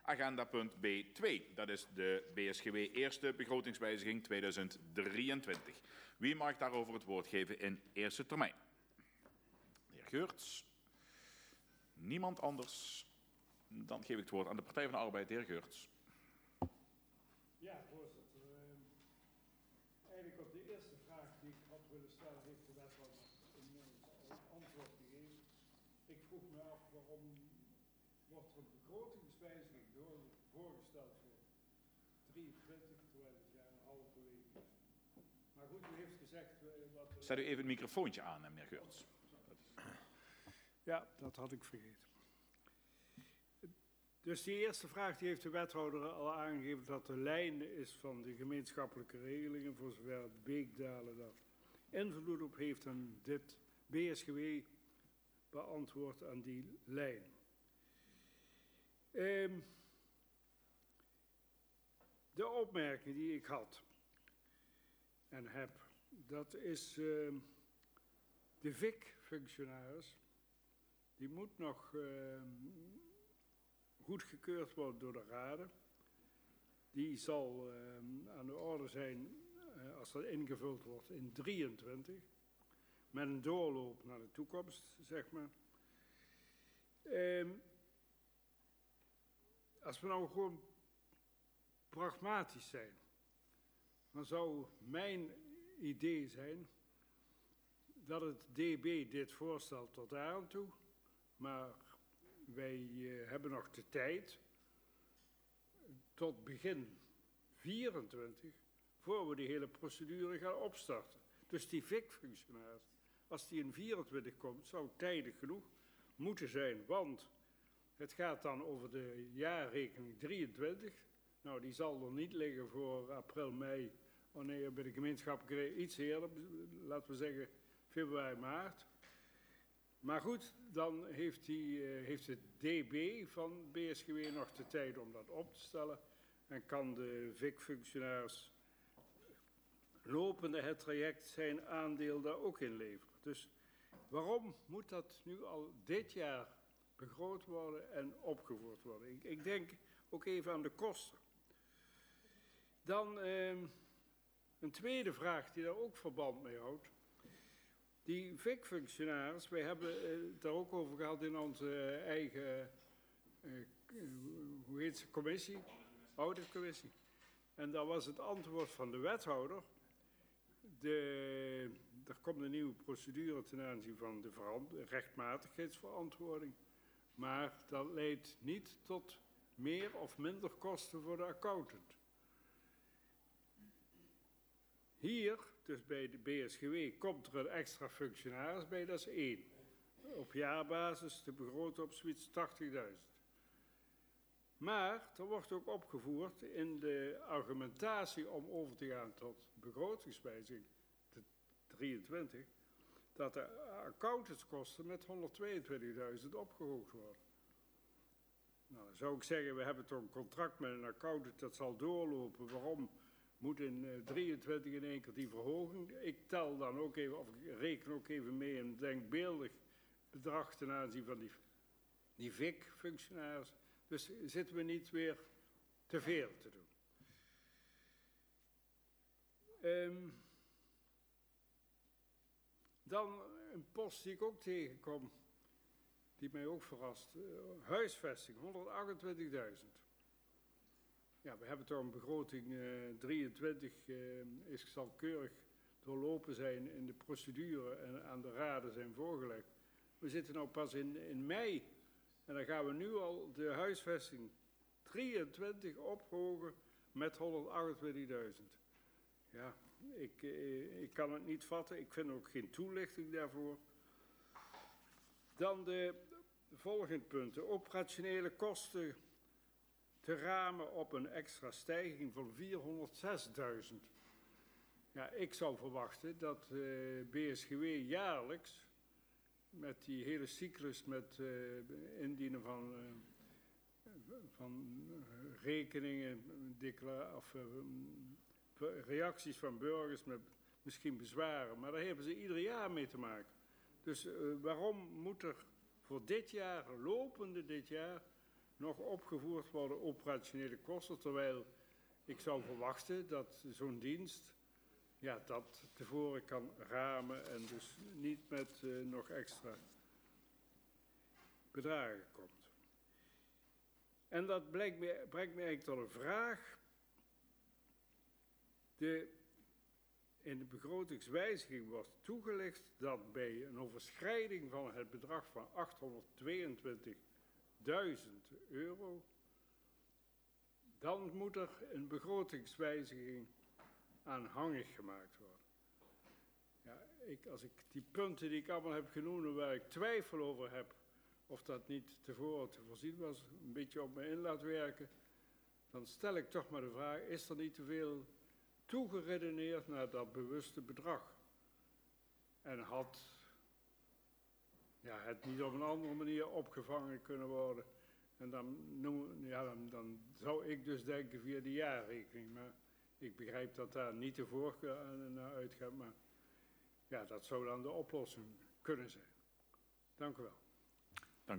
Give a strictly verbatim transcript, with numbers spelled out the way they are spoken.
Agenda punt B twee, dat is de B S G W eerste begrotingswijziging tweeduizend drieëntwintig. Wie mag daarover het woord geven in eerste termijn? De heer Geurts. Niemand anders. Dan geef ik het woord aan de Partij van de Arbeid, de heer Geurts. Ja, voorzitter. Uh, eigenlijk op de eerste vraag die ik had willen stellen, heeft de wethouder inmiddels al antwoord gegeven. Ik vroeg me af waarom wordt er een begrotingswijziging door, voorgesteld voor drieëntwintig, terwijl het jaar halverwege is. Maar goed, u heeft gezegd... Uh, wat Zet u even het microfoontje aan, meneer Geurts. Ja, dat had ik vergeten. Dus die eerste vraag die heeft de wethouder al aangegeven dat de lijn is van de gemeenschappelijke regelingen, voor zover het Beekdalen daar invloed op heeft, en dit B S G W beantwoordt aan die lijn. Um, de opmerking die ik had en heb, dat is uh, de V I C-functionaris. Die moet nog uh, goedgekeurd worden door de raden. Die zal uh, aan de orde zijn uh, als dat ingevuld wordt in drieëntwintig. Met een doorloop naar de toekomst, zeg maar. Uh, als we nou gewoon pragmatisch zijn, dan zou mijn idee zijn dat het D B dit voorstelt tot daar aan toe. Maar wij uh, hebben nog de tijd tot begin vierentwintig voor we die hele procedure gaan opstarten. Dus die V I C-functionaris, als die in vierentwintig komt, zou tijdig genoeg moeten zijn. Want het gaat dan over de jaarrekening drieëntwintig. Nou, die zal er niet liggen voor april, mei. Oh nee, bij de gemeenschappelijke iets eerder, laten we zeggen februari, maart. Maar goed, dan heeft, die, uh, heeft het D B van B S G W nog de tijd om dat op te stellen. En kan de V I C-functionaris lopende het traject zijn aandeel daar ook in leveren. Dus waarom moet dat nu al dit jaar begroot worden en opgevoerd worden? Ik, ik denk ook even aan de kosten. Dan uh, een tweede vraag die daar ook verband mee houdt. Die V I C-functionaris, wij hebben het daar ook over gehad in onze eigen, uh, hoe heet ze, commissie? Auditcommissie. En daar was het antwoord van de wethouder. De, er komt een nieuwe procedure ten aanzien van de rechtmatigheidsverantwoording. Maar dat leidt niet tot meer of minder kosten voor de accountant. Hier, dus bij de B S G W, komt er een extra functionaris bij, dat is één. Op jaarbasis te begroten op zoiets tachtigduizend. Maar er wordt ook opgevoerd in de argumentatie om over te gaan tot begrotingswijziging drieëntwintig, dat de accountantskosten met honderdtweeëntwintigduizend opgehoogd worden. Nou, dan zou ik zeggen, we hebben toch een contract met een accountant, dat zal doorlopen. Waarom moet in uh, drieëntwintig in één keer die verhoging? Ik tel dan ook even, of ik reken ook even mee een denkbeeldig bedrag ten aanzien van die, die V I C-functionaris. Dus zitten we niet weer te veel te doen. Um, dan een post die ik ook tegenkom, die mij ook verrast. Uh, huisvesting, honderdachtentwintigduizend. Ja, we hebben toch een begroting uh, drieëntwintig, uh, is, zal keurig doorlopen zijn in de procedure en aan de raden zijn voorgelegd. We zitten nou pas in, in mei en dan gaan we nu al de huisvesting drieëntwintig ophogen met honderdachtentwintigduizend. Ja, ik, uh, ik kan het niet vatten, ik vind ook geen toelichting daarvoor. Dan de volgende punten, operationele kosten te ramen op een extra stijging van vierhonderdzesduizend. Ja, ik zou verwachten dat uh, B S G W jaarlijks met die hele cyclus met uh, indienen van, uh, van rekeningen, of uh, reacties van burgers met misschien bezwaren, maar daar hebben ze ieder jaar mee te maken. Dus uh, waarom moet er voor dit jaar, lopende dit jaar, nog opgevoerd worden operationele kosten, terwijl ik zou verwachten dat zo'n dienst ja, dat tevoren kan ramen en dus niet met uh, nog extra bedragen komt. En dat brengt me, brengt me eigenlijk tot een vraag. De, in de begrotingswijziging wordt toegelicht dat bij een overschrijding van het bedrag van achthonderdtweeëntwintigduizend euro, dan moet er een begrotingswijziging aanhangig gemaakt worden. Ja, ik, als ik die punten die ik allemaal heb genoemd, waar ik twijfel over heb, of dat niet tevoren te voorzien was, een beetje op me in laat werken, dan stel ik toch maar de vraag, is er niet te veel toegeredeneerd naar dat bewuste bedrag? En had ja, het niet op een andere manier opgevangen kunnen worden? En dan, noem, ja, dan, dan zou ik dus denken via de jaarrekening. Maar ik begrijp dat daar niet de voorkeur naar uitgaat. Maar ja, dat zou dan de oplossing kunnen zijn. Dank u wel.